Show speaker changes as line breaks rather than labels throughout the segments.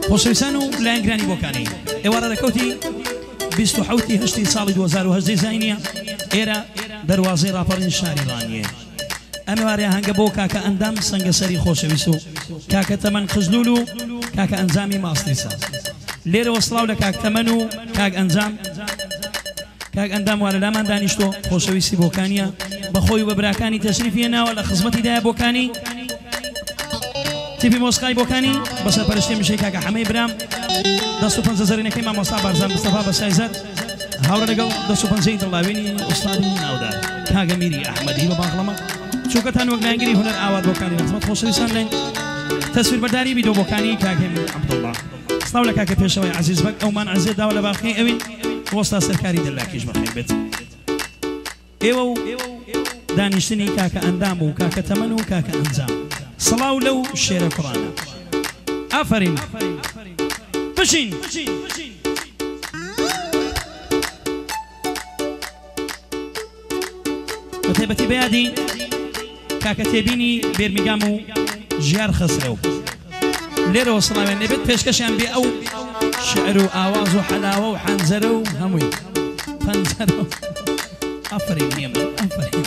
خۆشەویستان و لایەنگرانی بۆکانی ئێوارە دەکەوتی 27 هەشتی ساڵی 2010 زاینیە ئێرە دەواازەی راپەڕین شاری ڕانیە ئەم ئێوارەیە هەنگە بۆ کاکە ئەندام سەنگەسەری خۆشەویست و کاکە تەمەن خزلول و کاکە ئەنجامی ماستیسا لێرەوە سڵاو لە کاک تەمەن و کاک ئەنجام کاک ئەندام وارە لامان دانیشتۆ خۆشەویستی بۆکانیە بەخۆی و بە براکانی تەشریفی ناوە لە خزمەتی دایە بۆکانی تیپی مۆسقای بۆکانی بەسەر پەرشتی مشەی کاکە حەمەی برام 150 زەرینەکەی مامۆستا بارزان مستەفا بەسایزەر هاوڕە لەگەڵ 150 دڵاوێنی ئوستادی ناودار کاگە میری ئەحمەدی بە باغڵەمە چووکەتان وەک لایەنگری هونەر ئاوات بۆکانی خزمەت خۆشەویستان لێن تەسویر بەرداری بیدۆ بۆکانی کاکەم عەبدوڵڵا سڵاو لە کاکە پێشەوەی عەزیز بەک ئەومان عەزیز داوە لە باخی ئەوین وەستا سەرکاری دەلاکیش بەخێر بێت ئێوە و دانیشتنی کاکە ئەندام و کاکە تەمەن و کاکە ئەنجام سڵاو لەو شێرە کوڕانە ئافەرین بشین بەتایبەتی بەیادی کاکە تێبینی بێرمیگام و ژیار خەسرە و لێرەوە سڵاوێن لێبێت پێشکەشیان بێ ئەو شعر و ئاواز و حەلاوە و حەنجەرە و هەمووی پەنجەرە و ئافەرین نیەمە ئافەرین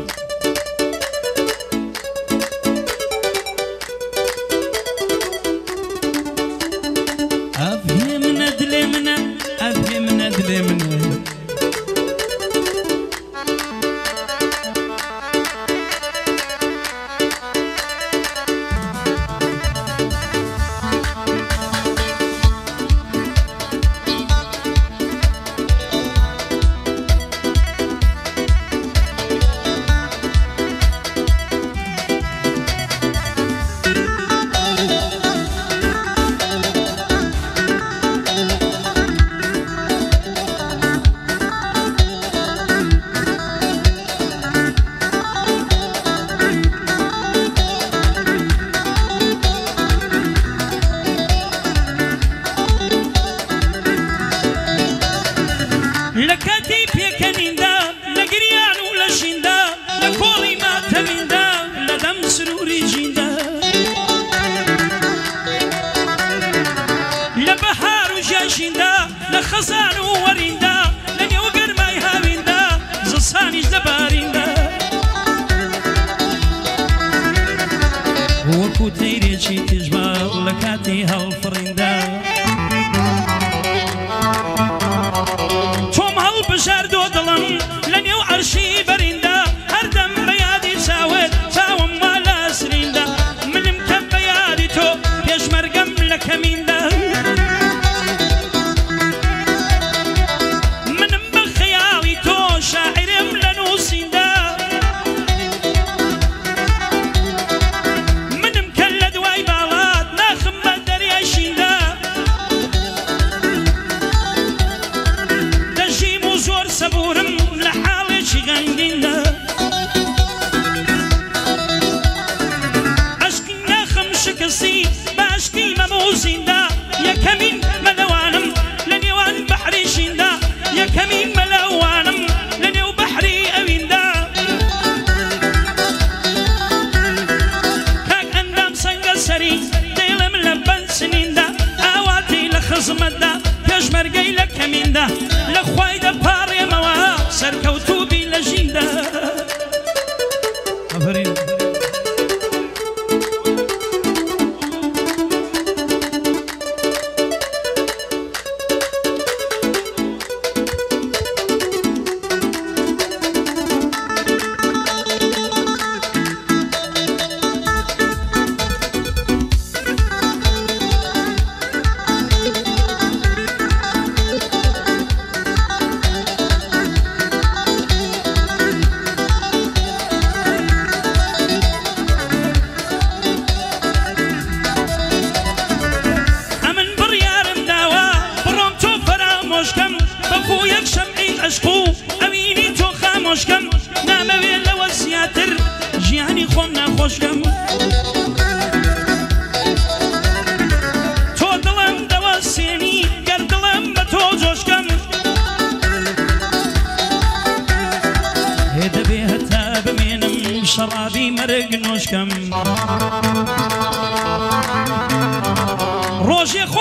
شرابي مرق نوشكم روجي خو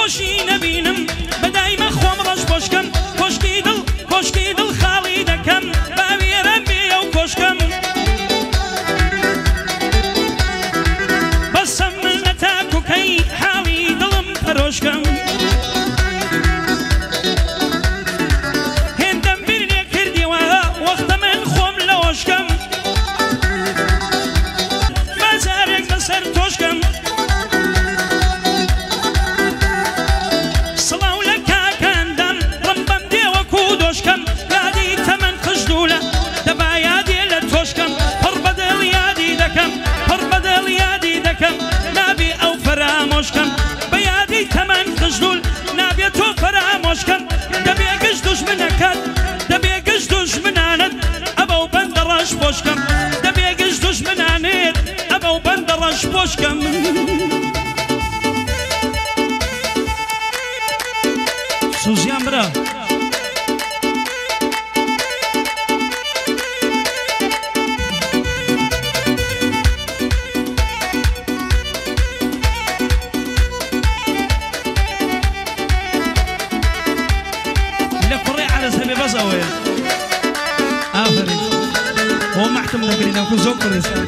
خۆشی نەبینم بەدایمە خۆم ڕەش بۆشکەم کۆشکی دڵ خاڵی دەکەم باوێرە بێ ئەو کۆشکەم بەسەم من لە تاکوکەی حاڵی دڵم پەرۆشکەم هێندەم بیر لێ کردیەوە وەختە من خۆم لە ئۆشکەم بازارێک بەسەر تۆشکەم سڵاو لە کاکاندان ڕم بەم دێوەکو دۆشکەم یادی تەمەن خشدوولە دەبا یادێ لە تۆشکەم پڕ بەدڵ یادی دەکەم نابێ ئەو فەرامۆشکەم بە یادی تەمەن خشدوول نابێ تۆ فەرامۆشکەم دەبێ گشت دوژمنەکەت دەبێ گشت دوژمنانت ئەبەو بەندە ڕەش بۆشکەم دەبێ گشت دوژمنانێت ئەبەو بەندە ڕەش بۆشکەم
سوزیان برا
بەزەوەیە ئافرین بۆ مەحتم دەگرینەوەکو زۆر کوڕستان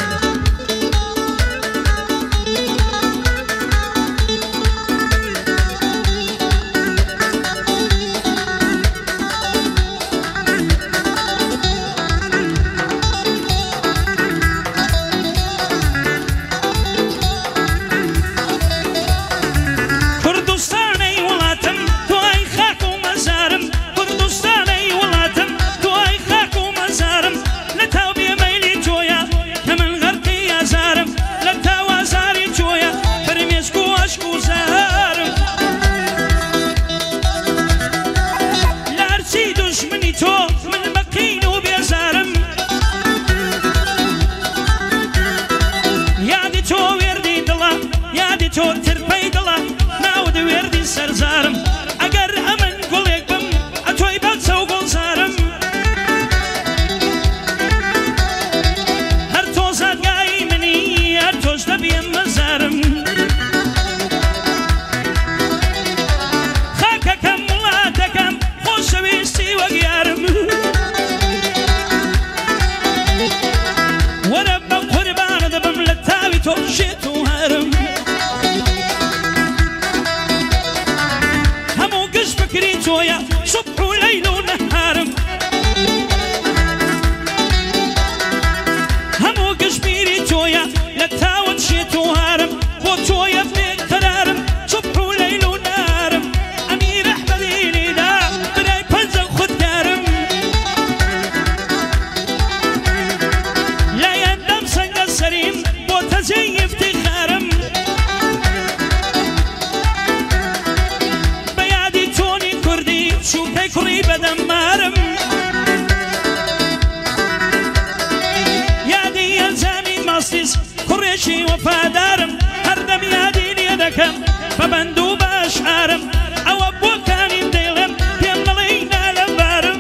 تۆ ترپەی دڵە ناودە وێردی سەرزارم ئەگەر ئەمن گوڵێک بم ئەتۆی بەچە و گوڵزارم هەر تۆ زادگایی منی هەر تۆش دەبێم مەزارم خاکەکەم وڵاتەکەم خۆشەویستی وەک یارم وەرە بە قوربانە دەبم لە تاوی تۆ شێت و هەرم تۆیە سوبح و لەیل و نەهارم هەموو گشتبیری تۆیە لە تاوت شێت و هارم بۆ تۆیە بێقەرارم سوبح و لەیل و نارم ئەمیر ئەحمەدی لیلا برای پەنجە خودکارم لایەندەم سەنگە سەریم بۆ تەجێی ئیفتیخارم شوکەی کوڕی بەدەمارم یادی ئەنجامی ماستیس کوڕێکی وەفادارم هەردەم یادی لێ دەکەم بە بەند و بە ئەشعارم ئەوە بۆکانیم دەیڵێم پێم دەڵێی نالەبارم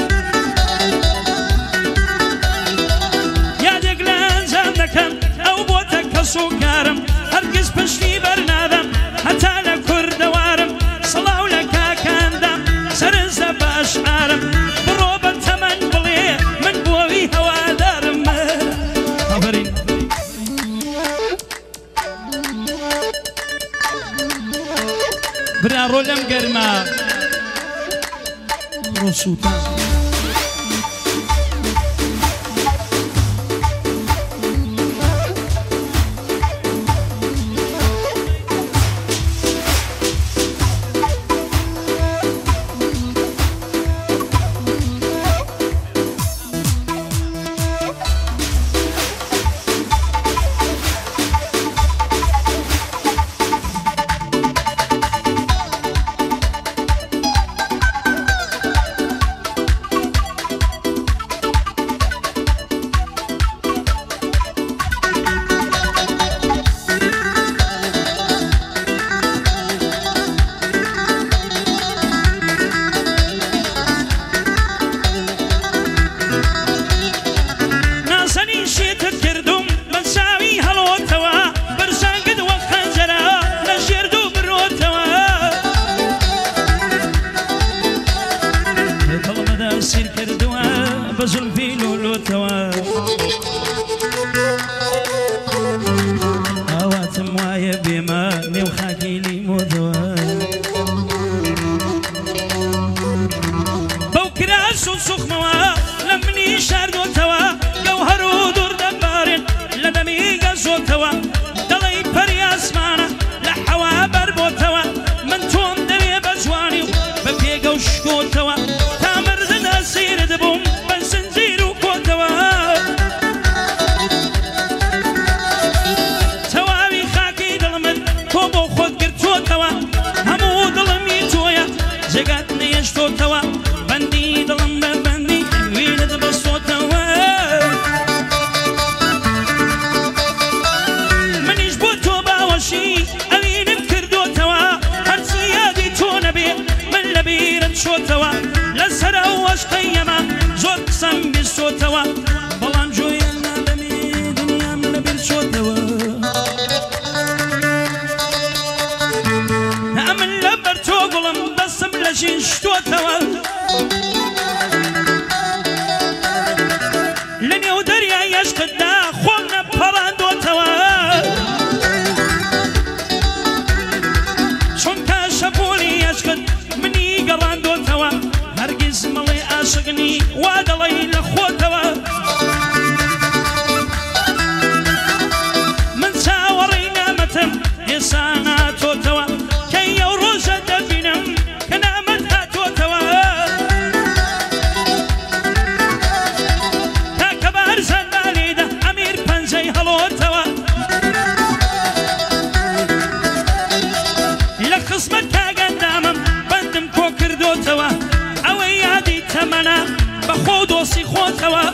یادێک لە ئەنجام دەکەم ئەو بۆتە کەس و کارم هەرگیز پشتی بەرنادەم هەتا لە کوردەوارم سڵاو لە کاکاندام سەرنجە بە ئەشعارم بڕۆ بە تەمەن بڵێ من بۆوی هەوادارم
ئافرین برا ڕۆ لەم گەرمە ڕۆ سووتان ئاواتم وایە بێمە نێو خاکیلی مۆدەوە
بەو کراش و سوخمەوە لە منی شاردۆتەوە گەوهەر و دوور دەبارێن لە دەمی گەزۆتەوە دەڵێی پەری ئاسمانە لە حەوا بەربۆتەوە من تۆم دەوێ بە جوانی و بە پێگە و شکۆتەوە تا مردن ئەسیرت بووم بە زنجیر و کۆتەوە تەواوی خاکی دڵمت تۆ بۆ خۆت گرتوۆتەوە هەموو دڵمی تۆیە جێگات نەیەشتۆتەوە بەندی دڵم بە بەندی وینت بەستۆتەوە منیش بۆ تۆ باوەشی ئەوینم کردوتەوە هەرچی یادی تۆ نەبێ من لە بیرم چۆتەوە لەسەر ئەو عەشقەی ئەمە زۆر قسەم بیستۆتەوە بەڵام جۆیە نادەمێ دنیام لە بیر چۆتەوە ئەمن لەبەر تۆ گوڵم دەستم لە ژین شتۆتەوە لە نێو دەریای عەشقتدا خۆم نەپەڕاندۆتەوە چونکە شەپۆلی عەشقت منی گەڕاندۆتەوە هەرگیز مەڵێ عاشقنی وا دەڵێی لە خۆتەوە من چاوەڕێی نامەتم ئێستا ناتۆتەوە کەی ئەو ڕۆژە دەبینم کە نامەت هاتۆتەوە تاکە بارزان بالێدا ئەمیر پەنجەی هەڵۆتەوە لە قسمەت کاگەندامم بەندم کۆ کردۆتەوە ئەوەی یادی تەمەنە بە خۆ دۆستی خۆتەوە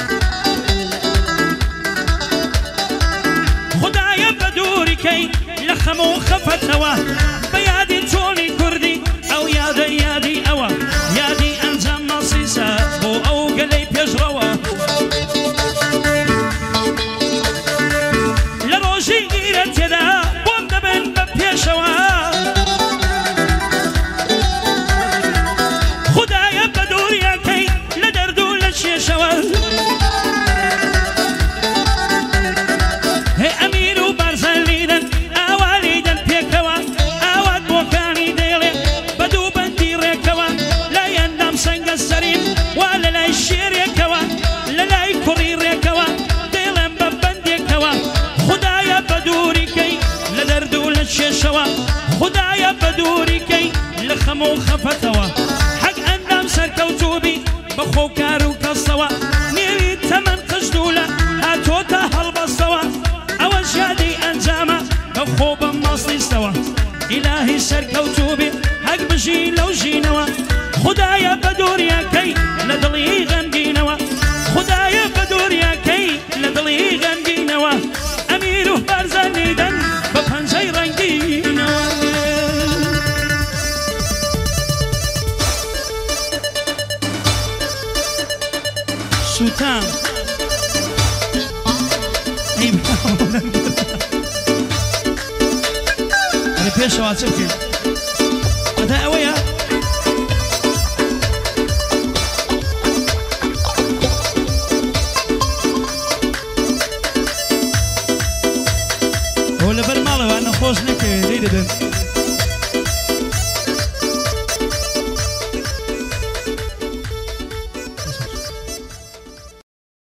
خدایە بە دووریکەی لە خەم و خەفەتەوە بە یادی چۆنی کوردی ئەو یادە یادی ئەوە یادی ئەنجام مەسیسە بۆ ئەو گەلەی پێشڕەوە لە ڕۆژی گیرە تێدا بۆم دەبن بە پێشەوە خدایە بە دووریەکەی لە دەرد و لە کێشەوە هێ ئەمیر و بەرزەن لیدەن ئاوا لیدەن پێکەوە ئاوات بۆکانی دێڵێ بە دوو بەندی ڕێکەوە لای ئەندام سەنگە سەریم وا لە لای شێرێکەوە لە لای کوڕی ڕێکەوە دێڵێم بە بەندێکەوە خدایە بە دووریکەی لە دەرد و لە کێشەوە خدایە بە دووریکەی لە خەم و خەفەتەوە حەق ئەندام سەرکەوتوبی بە خۆ کار و کەسەوە نێوی تەمەن قژدوولە هاتۆتە هەڵبەستەوە ئەوەش یادی ئەنجامە بە خۆ بەم مەسلیستەوە ئیلاهی سەرکەوتوبی حەق بژی لەو ژینەوە خدایە بە دووریەکەی لە دڵی غەمگینەوە خدایە بە دووریەکەی لە دڵی غەمگینەوە ئەمیر و بەرزەن لیدەن بە پەنجەی ڕەنگینەوە سوتام ئەی پێشەوە چ بکەین ئەدا ئەوەیە ئەوە لەبەر ماڵەوە نەخۆش نەکەوێت دەی دەدەن